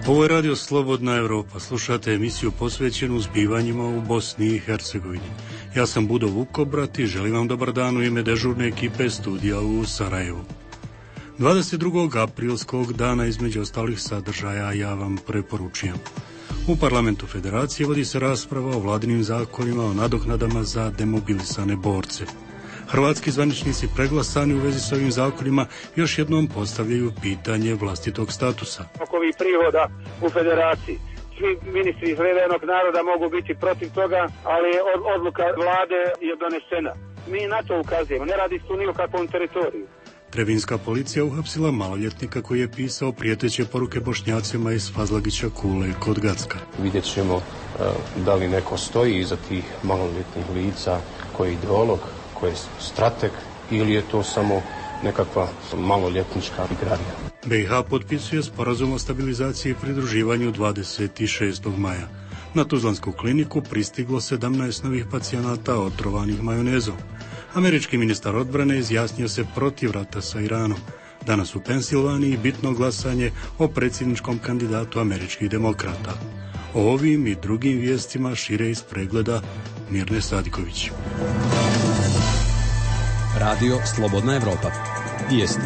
Ovo je Radio Slobodna Evropa. Slušate emisiju posvećenu zbivanjima u Bosni i Hercegovini. Ja sam Budo Vukobrat i želim vam dobar dan u ime dežurne ekipe studija u Sarajevu. 22. aprilskog dana između ostalih sadržaja ja vam preporučujem. U Parlamentu Federacije vodi se rasprava o vladinim zakonima o nadoknadama za demobilisane borce. Hrvatski zvaničnici preglasani u vezi s ovim zakonima još jednom postavljaju pitanje vlastitog statusa. Oko ovih prihoda u Federaciji. Svi ministri iz Levenog naroda mogu biti protiv toga, ali odluka vlade je donesena. Mi na to ukazujemo, ne radi se tu ni o kakvom teritoriju. Trebinska policija uhapsila maloljetnika koji je pisao prijeteće poruke Bošnjacima iz Fazlagića Kule kod Gacka. Vidjet ćemo da li neko stoji iza tih maloljetnih lica, koji je ideolog, koji je strateg ili je to samo nekakva maloljetnička igrarija. BiH potpisuje sporazum o stabilizaciji i pridruživanju 26. maja. Na Tuzlansku kliniku pristiglo 17 novih pacijenata otrovanih majonezom. Američki ministar odbrane izjasnio se protiv rata sa Iranom. Danas u Pensilvaniji bitno glasanje o predsjedničkom kandidatu američkih demokrata. O ovim i drugim vijestima šire iz pregleda Mirne Sadiković. Radio Slobodna Evropa. Vijesti.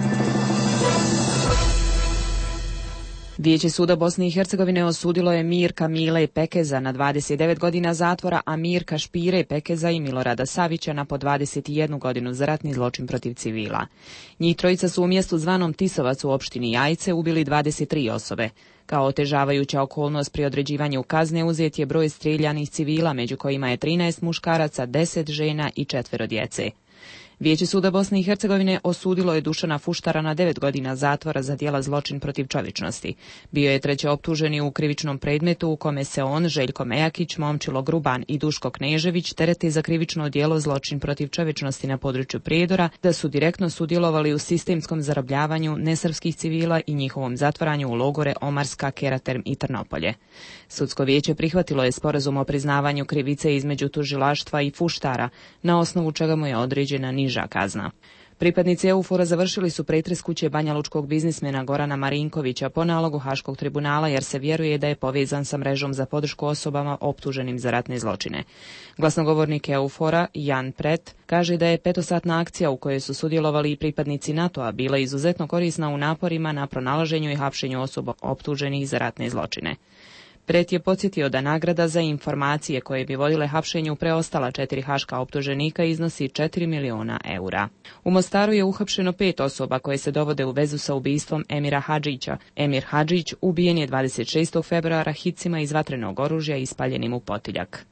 Vijeće suda Bosne i Hercegovine osudilo je Mirka Mile Pekeza na 29 godina zatvora, a Mirka Špire Pekeza i Milorada Savića na po 21 godinu za ratni zločin protiv civila. Njih trojica su u mjestu zvanom Tisovac u opštini Jajce ubili 23 osobe. Kao otežavajuća okolnost pri određivanju kazne uzet je broj streljanih civila, među kojima je 13 muškaraca, 10 žena i 4 djece. Vijeće suda Bosne i Hercegovine osudilo je Dušana Fuštara na 9 godina zatvora za djela zločin protiv čovječnosti. Bio je treći optuženi u krivičnom predmetu u kome se on, Željko Mejakić, Momčilo Gruban i Duško Knežević terete za krivično djelo zločin protiv čovječnosti na području Prijedora, da su direktno sudjelovali u sistemskom zarobljavanju nesrpskih civila i njihovom zatvaranju u logore Omarska, Keraterm i Trnopolje. Sudsko vijeće prihvatilo je sporazum o priznavanju krivice između tužilaštva i Fuštara, na osnovu čega mu je određena niža kazna. Pripadnici EUFOR-a završili su pretres kuće banjalučkog biznismena Gorana Marinkovića po nalogu Haškog tribunala jer se vjeruje da je povezan sa mrežom za podršku osobama optuženim za ratne zločine. Glasnogovornik EUFOR-a Jan Pret kaže da je 5-satna akcija u kojoj su sudjelovali i pripadnici NATO-a bila izuzetno korisna u naporima na pronalaženju i hapšenju osoba optuženih za ratne zločine. Pret je podsjetio da nagrada za informacije koje bi vodile hapšenju preostala 4 haška optuženika iznosi 4 miliona eura. U Mostaru je uhapšeno 5 osoba koje se dovode u vezu sa ubistvom Emira Hadžića. Emir Hadžić ubijen je 26. februara hicima iz vatrenog oružja ispaljenim u potiljak.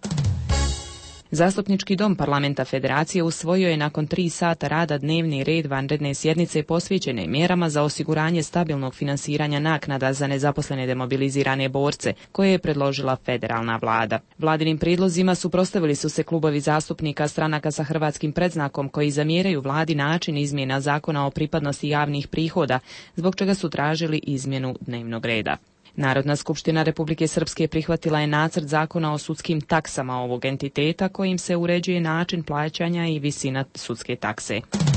Zastupnički dom Parlamenta Federacije usvojio je nakon 3 sata rada dnevni red vanredne sjednice posvećene mjerama za osiguranje stabilnog finansiranja naknada za nezaposlene demobilizirane borce, koje je predložila federalna vlada. Vladinim prijedlozima suprotstavili su se klubovi zastupnika stranaka sa hrvatskim predznakom koji zamjeraju vladi način izmjena zakona o pripadnosti javnih prihoda, zbog čega su tražili izmjenu dnevnog reda. Narodna skupština Republike Srpske prihvatila je nacrt zakona o sudskim taksama ovog entiteta kojim se uređuje način plaćanja i visina sudske takse.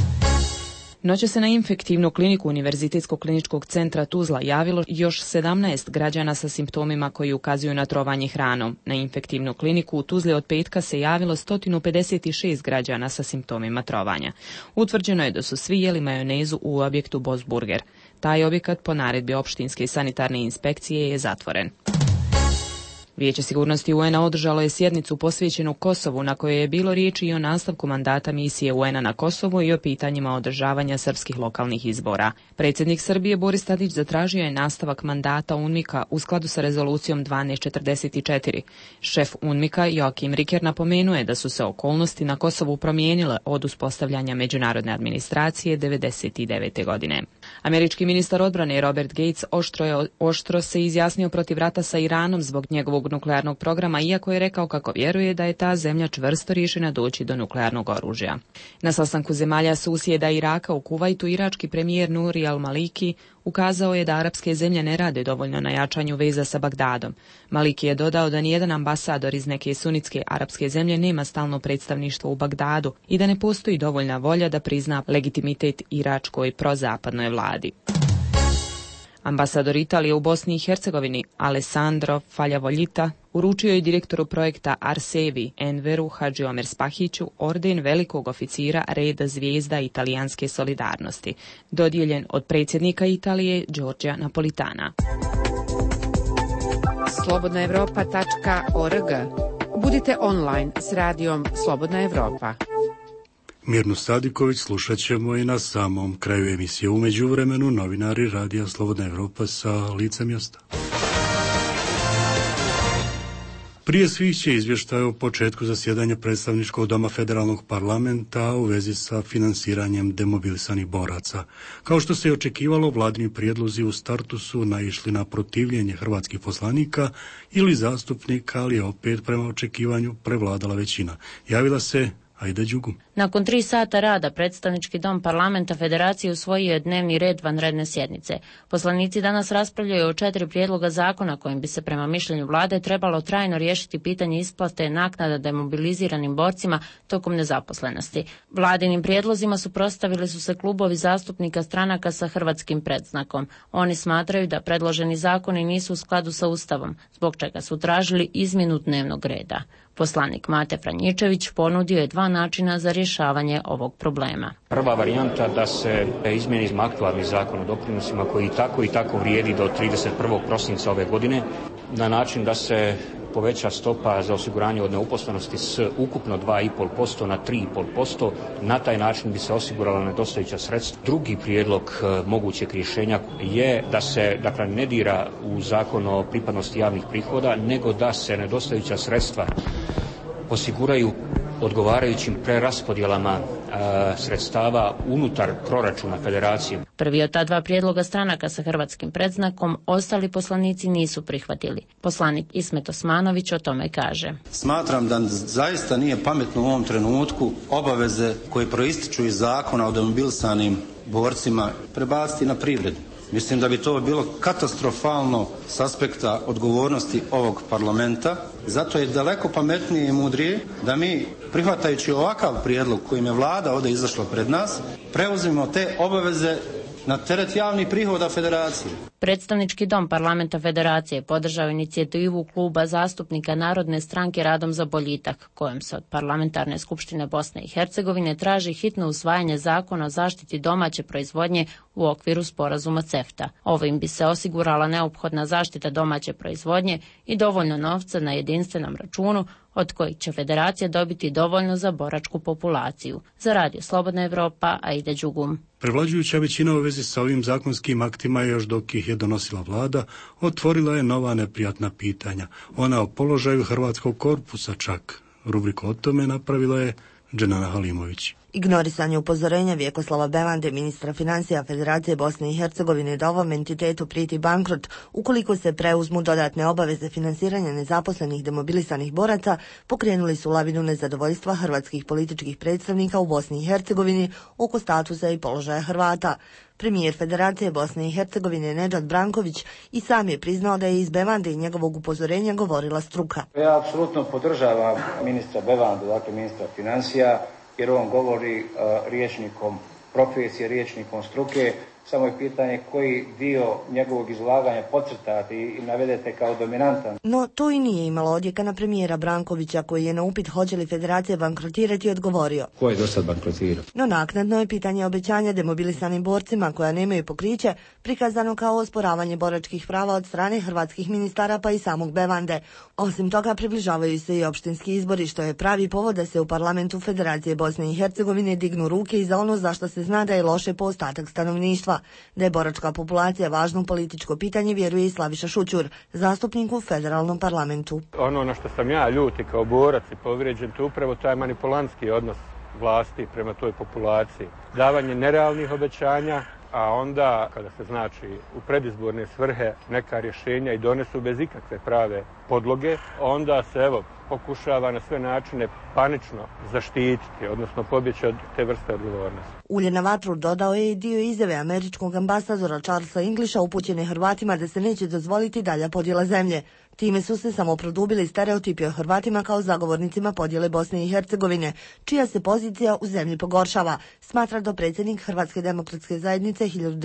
Noće se na infektivnu kliniku Univerzitetskog kliničkog centra Tuzla javilo još 17 građana sa simptomima koji ukazuju na trovanje hranom. Na infektivnu kliniku u Tuzli od petka se javilo 156 građana sa simptomima trovanja. Utvrđeno je da su svi jeli majonezu u objektu Bosburger. Taj objekat po naredbi opštinske sanitarne inspekcije je zatvoren. Vijeće sigurnosti UN-a održalo je sjednicu posvećenu Kosovu na kojoj je bilo riječi i o nastavku mandata misije UN-a na Kosovu i o pitanjima održavanja srpskih lokalnih izbora. Predsjednik Srbije Boris Tadić zatražio je nastavak mandata UNMIK-a u skladu sa rezolucijom 1244. Šef UNMIK-a Joakim Riker napomenuo je da su se okolnosti na Kosovu promijenile od uspostavljanja međunarodne administracije 1999. godine. Američki ministar odbrane Robert Gates oštro se izjasnio protiv rata sa Iranom zbog njegovog nuklearnog programa, iako je rekao kako vjeruje da je ta zemlja čvrsto riješena doći do nuklearnog oružja. Na sastanku zemalja susjeda Iraka u Kuvajtu irački premijer Nuri al-Maliki ukazao je da arapske zemlje ne rade dovoljno na jačanju veza sa Bagdadom. Maliki je dodao da nijedan ambasador iz neke sunitske arapske zemlje nema stalno predstavništvo u Bagdadu i da ne postoji dovoljna volja da prizna legitimitet iračkoj prozapadnoj vladi. Ambasador Italije u Bosni i Hercegovini Alessandro Faljavoljita uručio je direktoru projekta Arsevi Enveru Hadži Omer Spahiću orden velikog oficira reda zvijezda italijanske solidarnosti, dodijeljen od predsjednika Italije Giorgia Napolitana. Slobodnaevropa.org. Budite online s radijom Slobodna Evropa. Mirnu Sadiković slušat ćemo i na samom kraju emisije. U međuvremenu novinari Radija Slobodna Evropa sa lica mjesta. Prije svih će izvještaj o početku zasjedanja predstavničkog doma federalnog parlamenta u vezi sa finansiranjem demobilisanih boraca. Kao što se i očekivalo, vladini prijedlozi u startu su naišli na protivljenje hrvatskih poslanika ili zastupnika, ali je opet prema očekivanju prevladala većina. Javila se Ajda Đugu. Nakon 3 sata rada predstavnički dom parlamenta Federacije usvojio je dnevni red vanredne sjednice. Poslanici danas raspravljaju o 4 prijedloga zakona kojim bi se prema mišljenju vlade trebalo trajno riješiti pitanje isplate naknada demobiliziranim borcima tokom nezaposlenosti. Vladinim prijedlozima suprotstavili su se klubovi zastupnika stranaka sa hrvatskim predznakom. Oni smatraju da predloženi zakoni nisu u skladu sa Ustavom, zbog čega su tražili izmjenu dnevnog reda. Poslanik Mate Franjičević ponudio je 2 načina za rješavanje ovog problema. Prva varijanta da se izmijeni aktualni zakon o doprinosima koji i tako vrijedi do 31. prosinca ove godine na način da se poveća stopa za osiguranje od neuposlenosti s ukupno 2,5% na 3,5%. Na taj način bi se osigurala nedostajuća sredstva. Drugi prijedlog mogućeg rješenja je da se ne dira u zakon o pripadnosti javnih prihoda, nego da se nedostajuća sredstva osiguraju odgovarajućim preraspodjelama sredstava unutar proračuna Federacije. Prvi od ta 2 prijedloga stranaka sa hrvatskim predznakom ostali poslanici nisu prihvatili. Poslanik Ismet Osmanović o tome kaže: Smatram da zaista nije pametno u ovom trenutku obaveze koje proističu iz zakona o demobilisanim borcima prebaciti na privredu. Mislim da bi to bilo katastrofalno s aspekta odgovornosti ovog parlamenta. Zato je daleko pametnije i mudrije da mi, prihvatajući ovakav prijedlog kojim je vlada ovdje izašla pred nas, preuzmemo te obaveze na teret javnih prihoda Federacije. Predstavnički dom parlamenta Federacije podržao inicijativu kluba zastupnika Narodne stranke Radom za boljitak, kojom se od Parlamentarne skupštine Bosne i Hercegovine traži hitno usvajanje zakona o zaštiti domaće proizvodnje u okviru sporazuma CEFTA. Ovim bi se osigurala neophodna zaštita domaće proizvodnje i dovoljno novca na jedinstvenom računu, od kojih će Federacija dobiti dovoljno za boračku populaciju. Za Radio Slobodna Evropa, Aida Đugum. Prevlađujuća većina u vezi sa ovim zakonskim aktima, još dok ih je donosila vlada, otvorila je nova neprijatna pitanja. Ona o položaju hrvatskog korpusa čak. Rubriku o tome napravila je Dženana Halimović. Ignorisanje upozorenja Vjekoslava Bevande, ministra financija Federacije Bosne i Hercegovine, da ovom entitetu prijeti bankrot ukoliko se preuzmu dodatne obaveze finansiranja nezaposlenih demobilisanih boraca, pokrenuli su lavinu nezadovoljstva hrvatskih političkih predstavnika u Bosni i Hercegovini oko statusa i položaja Hrvata. Premijer Federacije Bosne i Hercegovine Nedžad Branković i sam je priznao da je iz Bevande i njegovog upozorenja govorila struka. Ja apsolutno podržavam ministra Bevandu, dakle ministra financija, jer on govori rječnikom profesije, rječnikom struke. Samo je pitanje koji dio njegovog izlaganja podcrtati i navedete kao dominantan. No, to i nije imalo odjeka na premijera Brankovića, koji je na upit hoće li Federacija bankrotirati odgovorio: Ko je do sad bankrotirao? No, naknadno je pitanje obećanja demobilisanim borcima koja nemaju pokriće prikazano kao osporavanje boračkih prava od strane hrvatskih ministara pa i samog Bevande. Osim toga, približavaju se i opštinski izbori, što je pravi povod da se u parlamentu Federacije Bosne i Hercegovine dignu ruke i za ono zašto se zna da je loše po ostatak stanovništva. Da je boračka populacija važno političko pitanje, vjeruje i Slaviša Šućur, zastupnik u federalnom parlamentu. Ono na što sam ja ljuti kao borac i povrijeđen, to upravo taj manipulantski odnos vlasti prema toj populaciji. Davanje nerealnih obećanja, a onda kada se znači u predizborne svrhe neka rješenja i donesu bez ikakve prave podloge, onda se pokušava na sve načine panično zaštititi, odnosno pobjeći od te vrste odgovornosti. Ulje na vatru dodao je i dio izjave američkog ambasadora Charlesa Englisha upućene Hrvatima da se neće dozvoliti dalja podjela zemlje. Time su se samo produbili stereotipi o Hrvatima kao zagovornicima podjele Bosne i Hercegovine, čija se pozicija u zemlji pogoršava, smatra dopredsjednik Hrvatske demokratske zajednice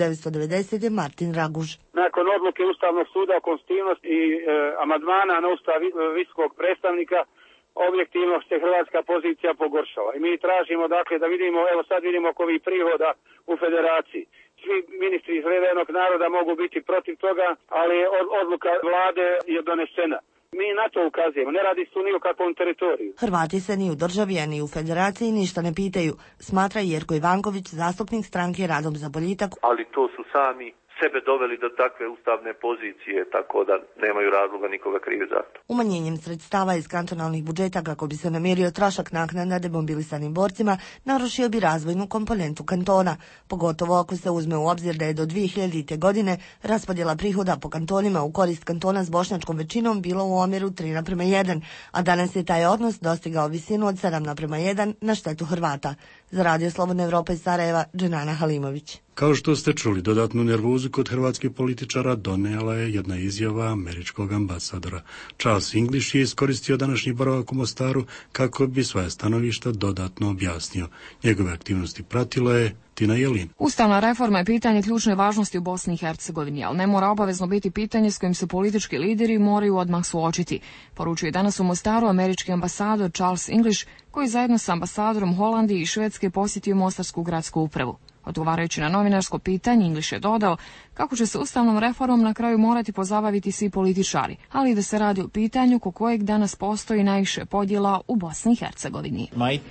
1990. Martin Raguž. Nakon odluke Ustavnog suda o konstitutivnosti i amandmana na Ustav visokog predstavnika, objektivno se hrvatska pozicija pogoršava. I mi tražimo dakle da vidimo, evo sad vidimo oko ovih prihoda u federaciji. Svi ministri iz Hrvatskog naroda mogu biti protiv toga, ali odluka vlade je donesena. Mi na to ukazujemo, ne radi se ni o kakvom teritoriju. Hrvati se ni u državi, a ni u federaciji ništa ne pitaju, smatra Jerko Ivanković, zastupnik stranke Radom za boljitak. Ali to su sami sebe doveli do takve ustavne pozicije, tako da nemaju razloga nikoga krivi za to. Umanjenjem sredstava iz kantonalnih budžeta kako bi se namirio trošak naknada demobilisanim borcima, narušio bi razvojnu komponentu kantona, pogotovo ako se uzme u obzir da je do 2000. godine raspodjela prihoda po kantonima u korist kantona s bošnjačkom većinom bilo u omjeru 3:1, a danas je taj odnos dostigao visinu od 7:1 na štetu Hrvata. Za Radio Slobodna Evropa iz Sarajeva, Dženana Halimović. Kao što ste čuli, dodatnu nervozu kod hrvatskih političara donijela je jedna izjava američkog ambasadora. Charles English je iskoristio današnji boravak u Mostaru kako bi svoje stanovišta dodatno objasnio. Njegove aktivnosti pratila je Tina Jelin. Ustavna reforma je pitanje ključne važnosti u Bosni i Hercegovini, ali ne mora obavezno biti pitanje s kojim se politički lideri moraju odmah suočiti. Poručuje danas u Mostaru američki ambasador Charles English, koji zajedno s ambasadorom Holandije i Švedske posjetio Mostarsku gradsku upravu. Odgovarajući na novinarsko pitanje, English je dodao kako će se ustavnom reformom na kraju morati pozabaviti svi političari, ali da se radi o pitanju oko kojeg danas postoji najviše podjela u Bosni i Hercegovini.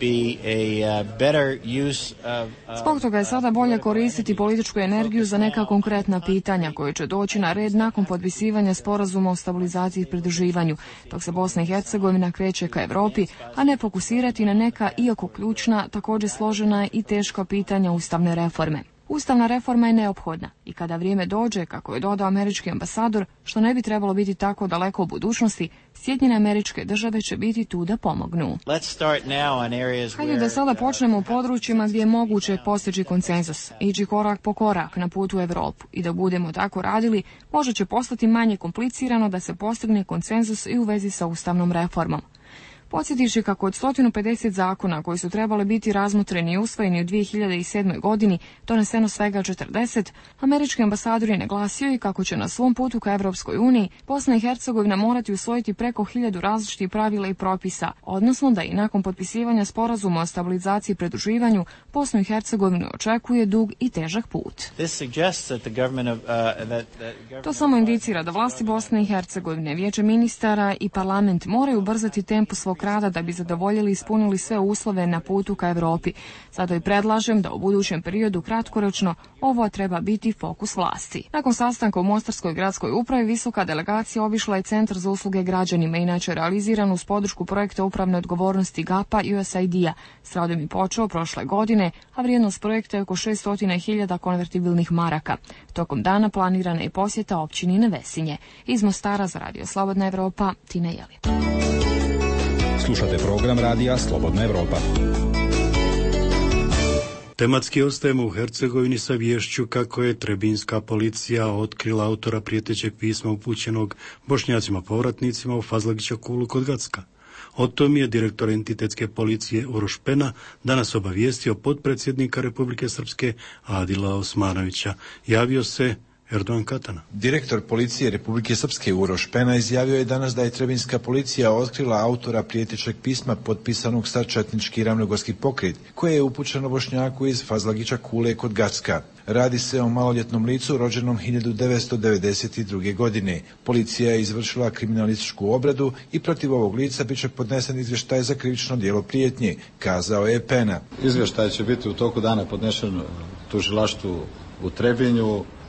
Zbog toga je sada bolje koristiti političku energiju za neka konkretna pitanja koje će doći na red nakon potpisivanja sporazuma o stabilizaciji i pridruživanju, dok se Bosna i Hercegovina kreće ka Europi, a ne fokusirati na neka iako ključna, također složena i teška pitanja ustavne reforme. Ustavna reforma je neophodna i kada vrijeme dođe, kako je dodao američki ambasador, što ne bi trebalo biti tako daleko u budućnosti, Sjedinjene Američke Države će biti tu da pomognu. Hajde da sada počnemo u područjima gdje je moguće postići konsenzus, ići korak po korak na putu u Europu i da budemo tako radili, možda će postati manje komplicirano da se postigne konsenzus i u vezi sa ustavnom reformom. Podsjetići kako od 150 zakona koji su trebali biti razmotreni i usvojeni u 2007. godini doneseno svega 40, američki ambasador je naglasio i kako će na svom putu ka Evropskoj uniji Bosna i Hercegovina morati usvojiti preko 1000 različitih pravila i propisa, odnosno da i nakon potpisivanja sporazuma o stabilizaciji i pridruživanju Bosnu i Hercegovinu očekuje dug i težak put. To samo indicira da vlasti Bosne i Hercegovine, Vijeće ministara i parlament moraju ubrzati tempo svog rada da bi zadovoljili i ispunili sve uslove na putu ka Europi. Zato i predlažem da u budućem periodu kratkoročno ovo treba biti fokus vlasti. Nakon sastanka u Mostarskoj gradskoj upravi, visoka delegacija obišla je Centar za usluge građanima, inače realiziran uz podršku projekta upravne odgovornosti GAPA i USAID-a. S radom je počeo prošle godine, a vrijednost projekta je oko 600.000 konvertibilnih maraka. Tokom dana planirana je posjeta općini Nevesinje. Iz Mostara za Radio Slobodna Evropa, Tina Jelin. Slušate program Radija Slobodna Evropa. Tematski ostajemo u Hercegovini sa viješću kako je trebinska policija otkrila autora prijetećeg pisma upućenog bošnjacima povratnicima u Fazlagića Kulu kod Gacka. O tom je direktor entitetske policije Uroš Pena danas obavijestio potpredsjednika Republike Srpske Adila Osmanovića. Javio se Erdogan Katana. Direktor policije Republike Srpske Uroš Pena izjavio je danas da je trebinska policija otkrila autora prijetećeg pisma potpisanog sa četnički ravnogorski pokret, koje je upućeno Bošnjaku iz Fazlagića Kule kod Gacka. Radi se o maloljetnom licu rođenom 1992. godine. Policija je izvršila kriminalističku obradu i protiv ovog lica bit će podnesen izvještaj za krivično djelo prijetnje, kazao je Pena. Izvještaj će biti u toku dana podnešen tužilaštvu u Trebinju.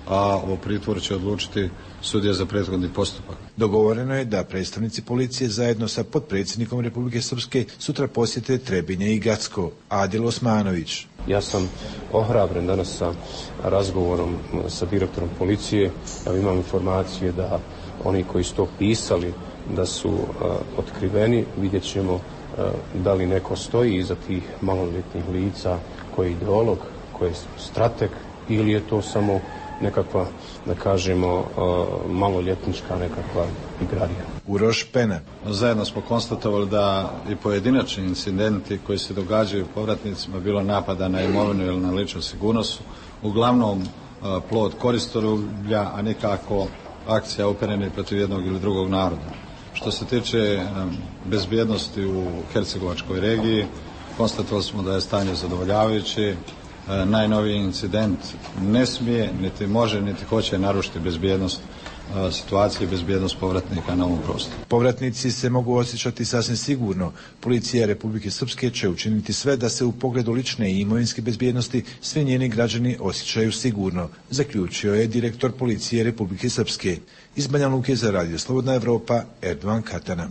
a o pritvoru će odlučiti sudija za prethodni postupak. Dogovoreno je da predstavnici policije zajedno sa potpredsjednikom Republike Srpske sutra posjete Trebinje i Gacko. Adil Osmanović. Ja sam ohrabren danas sa razgovorom sa direktorom policije. Ja imam informacije da oni koji su to pisali da su otkriveni. Vidjet ćemo da li neko stoji iza tih maloljetnih lica, koji je ideolog, koji je strateg, ili je to samo nekakva, da kažemo, maloljetnička nekakva igrarija. Uroš Pena. Zajedno smo konstatovali da i pojedinačni incidenti koji se događaju povratnicima, bilo napada na imovinu ili na ličnu sigurnost, uglavnom plod koristoljublja, a nikako akcija uperena protiv jednog ili drugog naroda. Što se tiče bezbjednosti u Hercegovačkoj regiji, konstatovali smo da je stanje zadovoljavajuće. Najnoviji incident ne smije, niti može, niti hoće narušiti bezbjednost situacije i bezbjednost povratnika na ovom prostoru. Povratnici se mogu osjećati sasvim sigurno. Policija Republike Srpske će učiniti sve da se u pogledu lične i imovinske bezbjednosti svi njeni građani osjećaju sigurno, zaključio je direktor Policije Republike Srpske. Iz Banja Luke za Radio Slobodna Evropa, Erdovan Katana.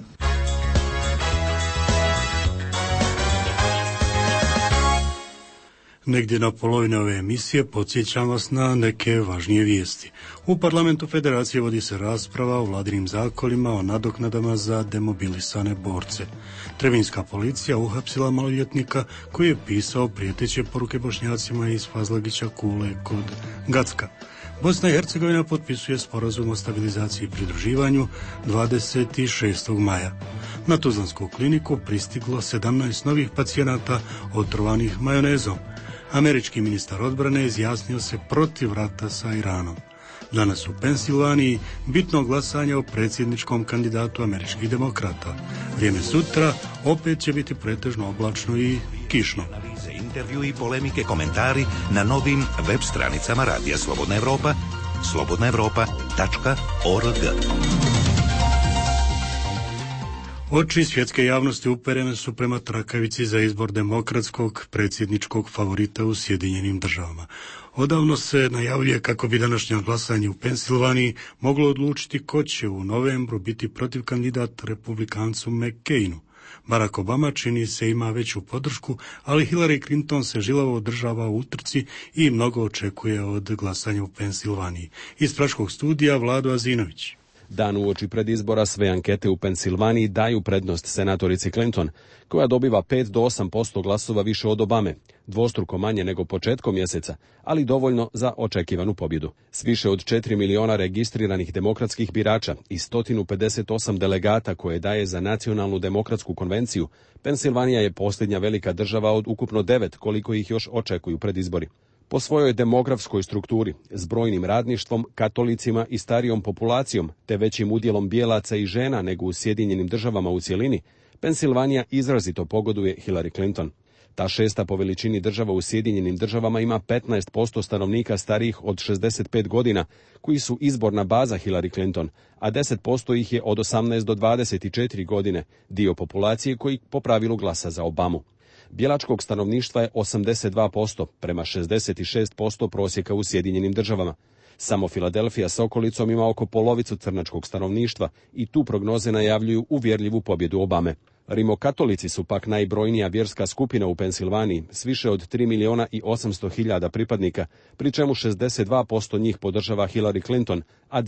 Negdje na polovini ove emisije podsjećam vas na neke važnije vijesti. U parlamentu Federacije vodi se rasprava o vladinim zakonima o nadoknadama za demobilisane borce. Trebinska policija uhapsila maloljetnika koji je pisao prijeteće poruke Bošnjacima iz Fazlagića Kule kod Gacka. Bosna i Hercegovina potpisuje sporazum o stabilizaciji i pridruživanju 26. maja. Na Tuzlansku kliniku pristiglo 17 novih pacijenata otrovanih majonezom. Američki ministar odbrane izjasnio se protiv rata sa Iranom. Danas u Pensilvaniji bitno glasanje o predsjedničkom kandidatu američkih demokrata. Vrijeme sutra opet će biti pretežno oblačno i kišno. Intervju i polemike, komentari na novim web stranicama Radija Slobodna Evropa, slobodnaevropa.org. Oči svjetske javnosti uperene su prema trakavici za izbor demokratskog predsjedničkog favorita u Sjedinjenim državama. Odavno se najavljuje kako bi današnje glasanje u Pensilvaniji moglo odlučiti ko će u novembru biti protiv kandidata republikancu McCainu. Barack Obama čini se ima veću podršku, ali Hillary Clinton se žilavo održava u utrci i mnogo očekuje od glasanja u Pensilvaniji. Iz Praškog studija Vlado Azinović. Dan uoči predizbora sve ankete u Pensilvaniji daju prednost senatorici Clinton, koja dobiva 5 do 8% glasova više od Obame, dvostruko manje nego početkom mjeseca, ali dovoljno za očekivanu pobjedu. S više od 4 miliona registriranih demokratskih birača i 158 delegata koje daje za Nacionalnu demokratsku konvenciju, Pensilvanija je posljednja velika država od ukupno 9 koliko ih još očekuju pred izbori. Po svojoj demografskoj strukturi, s brojnim radništvom, katolicima i starijom populacijom, te većim udjelom bijelaca i žena nego u Sjedinjenim državama u cjelini, Pensilvanija izrazito pogoduje Hillary Clinton. Ta šesta po veličini država u Sjedinjenim državama ima 15% stanovnika starijih od 65 godina, koji su izborna baza Hillary Clinton, a 10% ih je od 18 do 24 godine, dio populacije koji po pravilu glasa za Obamu. Bijelačkog stanovništva je 82%, prema 66% prosjeka u Sjedinjenim državama. Samo Filadelfija s okolicom ima oko polovicu crnačkog stanovništva i tu prognoze najavljuju uvjerljivu pobjedu Obame. Rimokatolici su pak najbrojnija vjerska skupina u Pensilvaniji s više od 3 miliona i 800 hiljada pripadnika, pri čemu 62% njih podržava Hillary Clinton, a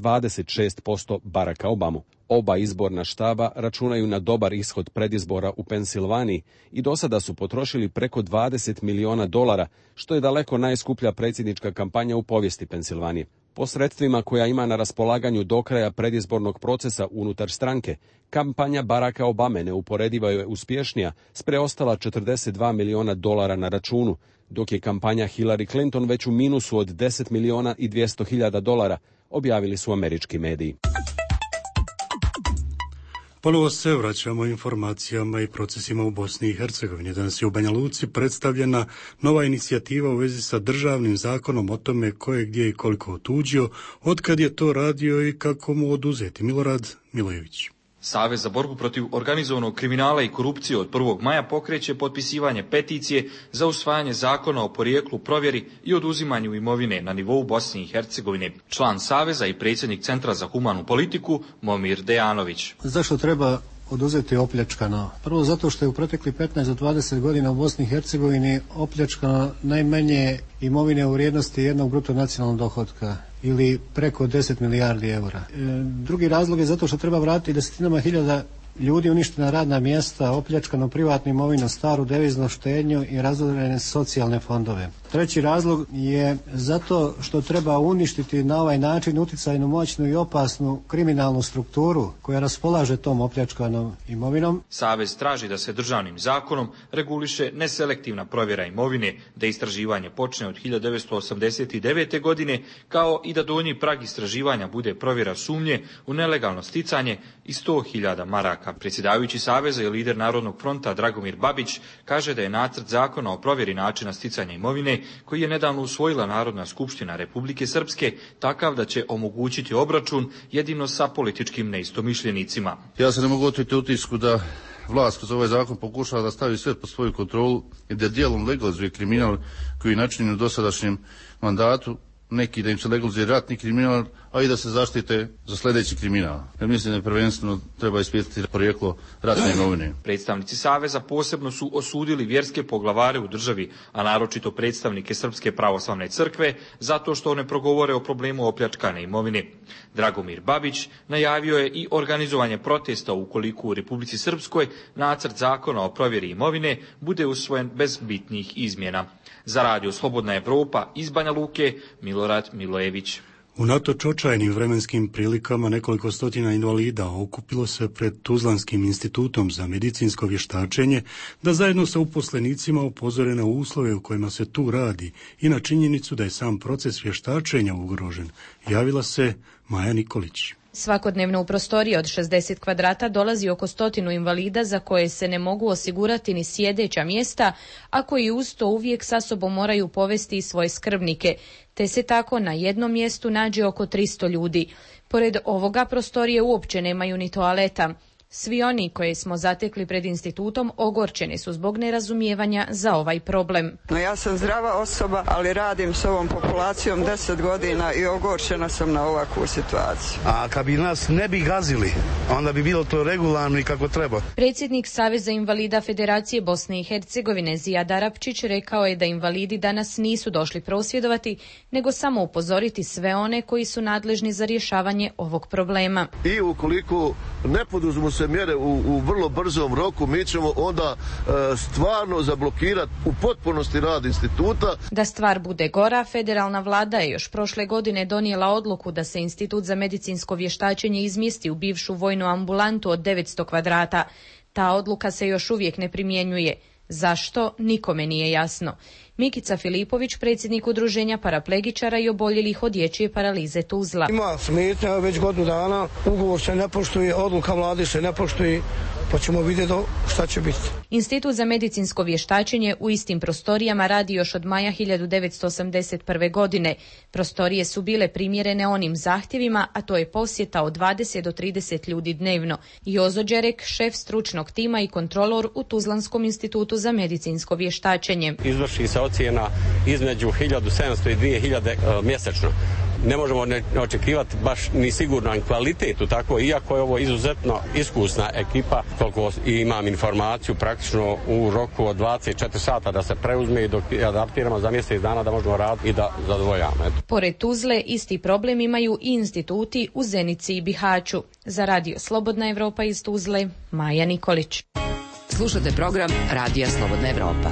26% Baracka Obamu. Oba izborna štaba računaju na dobar ishod predizbora u Pensilvaniji i do sada su potrošili preko $20 miliona, što je daleko najskuplja predsjednička kampanja u povijesti Pensilvanije. Po sredstvima koja ima na raspolaganju do kraja predizbornog procesa unutar stranke, kampanja Baracka Obame neuporedivo je uspješnija s preostala $42 miliona na računu, dok je kampanja Hillary Clinton već u minusu od $10 miliona i 200 hiljada, objavili su američki mediji. Ponovo se vraćamo informacijama i procesima u Bosni i Hercegovini. Danas je u Banja Luci predstavljena nova inicijativa u vezi sa državnim zakonom o tome ko je gdje i koliko otuđio, otkad je to radio i kako mu oduzeti. Milorad Milojević. Savez za borbu protiv organizovanog kriminala i korupcije od 1. maja pokreće potpisivanje peticije za usvajanje zakona o porijeklu, provjeri i oduzimanju imovine na nivou Bosne i Hercegovine. Član Saveza i predsjednik Centra za humanu politiku Momir Dejanović. Zašto treba oduzeti opljačkano? Prvo zato što je u proteklih 15 do 20 godina u Bosni i Hercegovini opljačkano najmanje imovine u vrijednosti jednog bruto nacionalnog dohotka ili preko 10 milijardi eura. Drugi razlog je zato što treba vratiti desetinama hiljada ljudi uništena radna mjesta, opljačkanu privatnu imovinu, staru deviznu štednju i razorene socijalne fondove. Treći razlog je zato što treba uništiti na ovaj način utjecajnu, moćnu i opasnu kriminalnu strukturu koja raspolaže tom opljačkanom imovinom. Savez traži da se državnim zakonom reguliše neselektivna provjera imovine, da istraživanje počne od 1989. godine, kao i da donji prag istraživanja bude provjera sumnje u nelegalno sticanje i 100.000 maraka. Predsjedavajući Saveza i lider Narodnog fronta Dragomir Babić kaže da je nacrt zakona o provjeri načina sticanja imovine koji je nedavno usvojila Narodna skupština Republike Srpske takav da će omogućiti obračun jedino sa političkim neistomišljenicima. Ja se ne mogu oteti utisku da vlast kroz ovaj zakon pokušava da stavi sve pod svoju kontrolu i da dijelom legalizuje kriminal koji je načinjen u dosadašnjem mandatu, neki da im se legalizuje ratni kriminal, a i da se zaštite za sljedeći kriminal. Ja mislim da prvenstveno treba ispitati porijeklo ratne imovine. Predstavnici Saveza posebno su osudili vjerske poglavare u državi, a naročito predstavnike Srpske pravoslavne crkve, zato što ne progovore o problemu opljačkane imovine. Dragomir Babić najavio je i organizovanje protesta ukoliko u Republici Srpskoj nacrt zakona o provjeri imovine bude usvojen bez bitnih izmjena. Za Radio Slobodna Evropa iz Banja Luke, Milorad Milojević. Unatoč očajnim vremenskim prilikama nekoliko stotina invalida okupilo se pred Tuzlanskim institutom za medicinsko vještačenje da zajedno sa uposlenicima upozore na uslove u kojima se tu radi i na činjenicu da je sam proces vještačenja ugrožen. Javila se Maja Nikolić. Svakodnevno u prostoriji od 60 kvadrata dolazi oko 100 invalida za koje se ne mogu osigurati ni sjedeća mjesta, a koji uz to uvijek sa sobom moraju povesti i svoje skrbnike, te se tako na jednom mjestu nađe oko 300 ljudi. Pored ovoga prostorije uopće nemaju ni toaleta. Svi oni koje smo zatekli pred institutom ogorčeni su zbog nerazumijevanja za ovaj problem. No, ja sam zdrava osoba, ali radim s ovom populacijom 10 godina i ogorčena sam na ovakvu situaciju. A kad bi nas ne bi gazili, onda bi bilo to regularno i kako treba. Predsjednik Saveza invalida Federacije Bosne i Hercegovine Zijad Arapčić rekao je da invalidi danas nisu došli prosvjedovati, nego samo upozoriti sve one koji su nadležni za rješavanje ovog problema. I ukoliko ne poduzmu se mjere u vrlo brzom roku, mi ćemo onda stvarno zablokirati u potpunosti rad instituta. Da stvar bude gora, federalna vlada je još prošle godine donijela odluku da se Institut za medicinsko vještačenje izmjesti u bivšu vojnu ambulantu od 900 kvadrata. Ta odluka se još uvijek ne primjenjuje. Zašto? Nikome nije jasno. Mikica Filipović, predsjednik udruženja paraplegičara i oboljelih od dječje paralize Tuzla. Ima smetnja već godinu dana, ugovor se ne poštuje, odluka vlade se ne poštuje, pa ćemo vidjeti šta će biti. Institut za medicinsko vještačenje u istim prostorijama radi još od maja 1981. godine. Prostorije su bile primjerene onim zahtjevima, a to je posjeta od 20 do 30 ljudi dnevno. Jozo Đerek, šef stručnog tima i kontrolor u Tuzlanskom institutu za medicinsko vještačenje. Izvrši se ocjena između 1700 i 2000 mjesečno. Ne možemo očekivati baš ni sigurno kvalitetu, tako iako je ovo izuzetno iskusna ekipa, koliko imam informaciju praktično u roku od 24 sata da se preuzme i dok adaptiramo za mjesec dana da možemo raditi i da zadovoljamo. Pored Tuzle, isti problem imaju i instituti u Zenici i Bihaću. Za Radio Slobodna Evropa iz Tuzle, Maja Nikolić. Slušate program Radija Slobodna Evropa.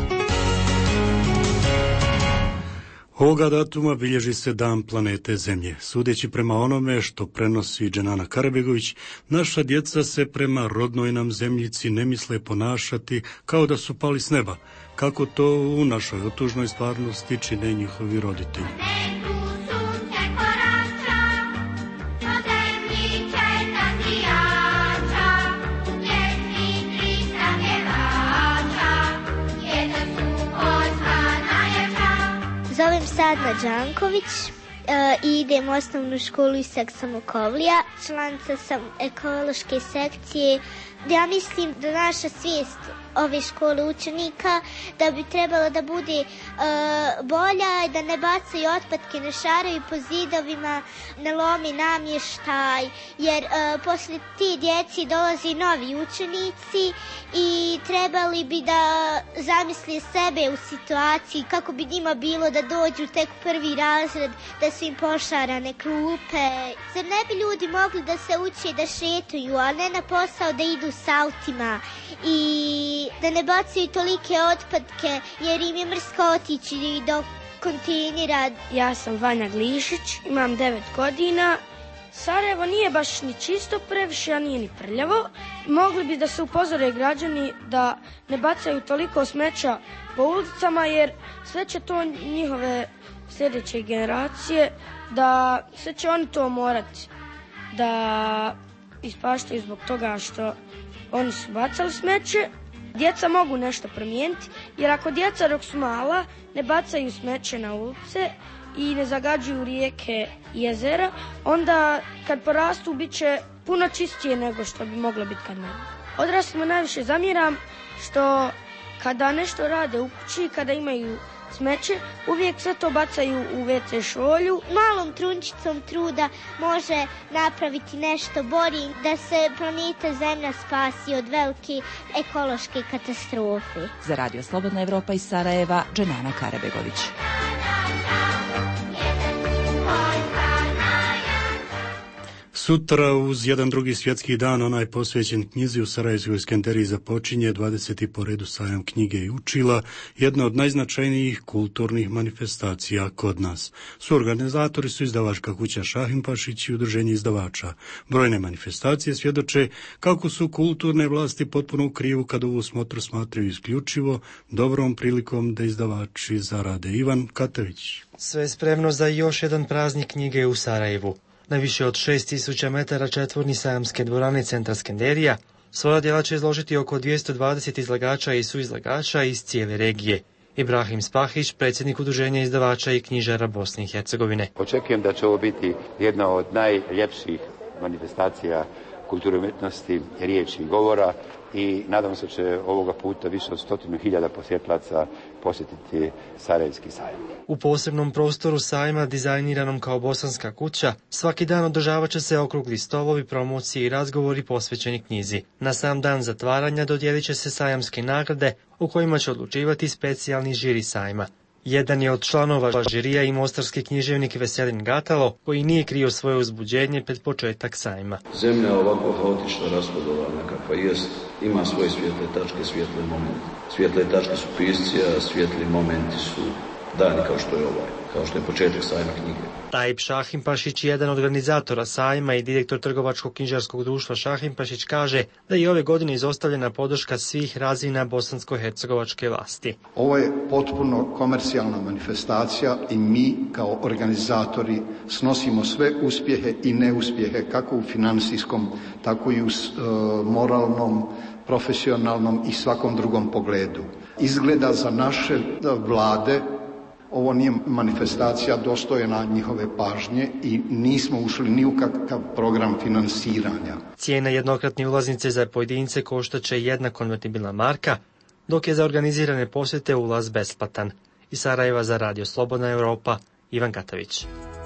Ovoga datuma bilježi se Dan planete Zemlje. Sudeći prema onome što prenosi Dženana Karabegović, naša djeca se prema rodnoj nam zemljici ne misle ponašati kao da su pali s neba, kako to u našoj otužnoj stvarnosti čine njihovi roditelji. Zovem se Adna Đanković, i idem u osnovnu školu Isak Samokovlija. Članica sam ekološke sekcije. Ja mislim da naša svijest ove škole učenika da bi trebala da bude bolja i da ne bacaju otpadke, ne šaraju po zidovima, ne lomi namještaj, jer posle ti djeci dolazi novi učenici i trebali bi da zamisle sebe u situaciji kako bi njima bilo da dođu tek u prvi razred, da su im pošarane klupe. Zar ne bi ljudi mogli da se uče da šetuju, a ne na posao da idu s autima i da ne bacaju tolike otpadke jer im je mrsko otići do kontejnera. Ja sam Vanja Glišić, imam 9 godina. Sarajevo nije baš ni čisto previše, a nije ni prljavo. Mogli bi da se upozore građani da ne bacaju toliko smeća po ulicama jer sve će to njihove sljedeće generacije, da sve će oni to morati da ispaštaju zbog toga što oni su bacali smeće. Djeca mogu nešto promijeniti, jer ako djeca dok su mala ne bacaju smeće na ulice i ne zagađuju rijeke i jezera, onda kad porastu bit će puno čistije nego što bi moglo biti kad ne. Odraslima najviše zamjeram što kada nešto rade u kući, kada imaju smeće, uvijek sve to bacaju u WC šolju. Malom trunčicom truda može napraviti nešto bolje da se planeta Zemlja spasi od velike ekološke katastrofe. Za Radio Slobodna Evropa iz Sarajeva, Dženana Karabegović. Sutra uz jedan drugi svjetski dan, onaj posvećen knjizi u Sarajevskoj Skenderiji, započinje 20. po redu sajam knjige i učila, jedna od najznačajnijih kulturnih manifestacija kod nas. Suorganizatori su izdavačka kuća Šahimpašić i udruženje izdavača. Brojne manifestacije svjedoče kako su kulturne vlasti potpuno u krivu kad ovu smotru smatraju isključivo dobrom prilikom da izdavači zarade. Ivan Katavić. Sve je spremno za još jedan praznik knjige u Sarajevu. Na više od 6000 metara četvorni sajamske dvorane centra Skenderija svoja djela će izložiti oko 220 izlagača i suizlagača iz cijele regije. Ibrahim Spahić, predsjednik udruženja izdavača i knjižara Bosne i Hercegovine. Očekujem da će ovo biti jedna od najljepših manifestacija kulture umjetnosti, riječi i govora i nadam se će ovoga puta više od 100.000 posjetlaca posjetiti Sarajevski sajam. U posebnom prostoru sajma, dizajniranom kao bosanska kuća, svaki dan održavat će se okrugli stolovi, promocije i razgovori posvećeni knjizi. Na sam dan zatvaranja dodijelit će se sajamske nagrade u kojima će odlučivati specijalni žiri sajma. Jedan je od članova žirija i mostarski književnik Veselin Gatalo, koji nije krio svoje uzbuđenje pred početak sajma. Zemlja ovako haotično raspodovana kakva jest, ima svoje svijetle tačke, svijetle momente. Svijetle tačke su pisci, a svijetli momenti su dani kao što je ovaj, kao što je početak sajma knjige. Tajip Šahimpašić, jedan od organizatora sajma i direktor trgovačkog knjižarskog društva Šahimpašić, kaže da je ove godine izostavljena podrška svih razina bosansko-hercegovačke vlasti. Ovo je potpuno komercijalna manifestacija i mi kao organizatori snosimo sve uspjehe i neuspjehe kako u financijskom, tako i u moralnom, profesionalnom i svakom drugom pogledu. Izgleda za naše vlade ovo nije manifestacija dostojna njihove pažnje i nismo ušli ni u kakav program finansiranja. Cijena jednokratne ulaznice za pojedince koštaće 1 konvertibilna marka, dok je za organizirane posjete ulaz besplatan. Iz Sarajeva za Radio Slobodna Evropa, Ivan Katavić.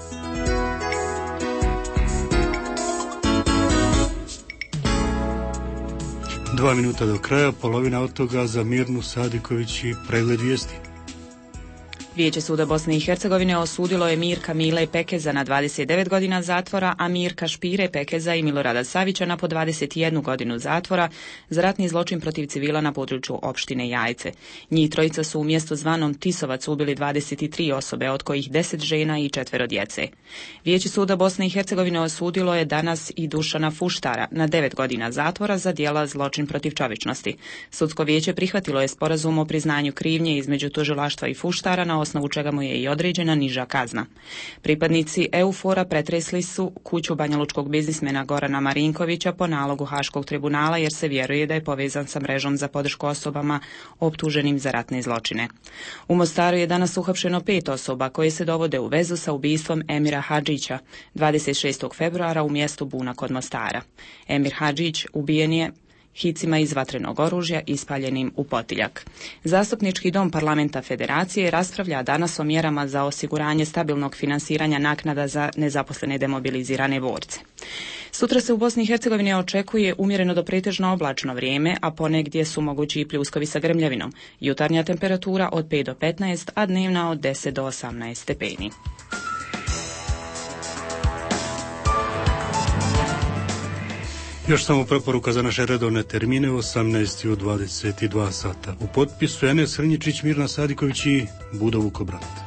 Dva minuta do kraja, polovina od toga za Mirnu Sadiković i pregled vijesti. Vijeće suda Bosne i Hercegovine osudilo je Mirka Mile Pekeza na 29 godina zatvora, a Mirka Špire Pekeza i Milorada Savića na po 21 godinu zatvora za ratni zločin protiv civila na području opštine Jajce. Njih trojica su u mjestu zvanom Tisovac ubili 23 osobe, od kojih 10 žena i 4 djece. Vijeće suda Bosne i Hercegovine osudilo je danas i Dušana Fuštara na 9 godina zatvora za djela zločin protiv čovječnosti. Sudsko vijeće prihvatilo je sporazum o priznanju krivnje između tužilaštva i Fuštara na osnovu čega mu je i određena niža kazna. Pripadnici EUFOR-a pretresli su kuću banjalučkog biznismena Gorana Marinkovića po nalogu Haškog tribunala jer se vjeruje da je povezan sa mrežom za podršku osobama optuženim za ratne zločine. U Mostaru je danas uhapšeno 5 osoba koje se dovode u vezu sa ubistvom Emira Hadžića 26. februara u mjestu Buna kod Mostara. Emir Hadžić ubijen je hicima iz vatrenog oružja ispaljenim u potiljak. Zastupnički dom Parlamenta Federacije raspravlja danas o mjerama za osiguranje stabilnog finansiranja naknada za nezaposlene demobilizirane borce. Sutra se u Bosni i Hercegovini očekuje umjereno do pretežno oblačno vrijeme, a ponegdje su mogući i pljuskovi sa grmljavinom. Jutarnja temperatura od 5 do 15, a dnevna od 10 do 18 stepeni. Još samo preporuka za naše redovne termine 18 i 22 sata. U potpisu Enes Hrnjičić, Mirna Sadiković i Budo Vukobrat.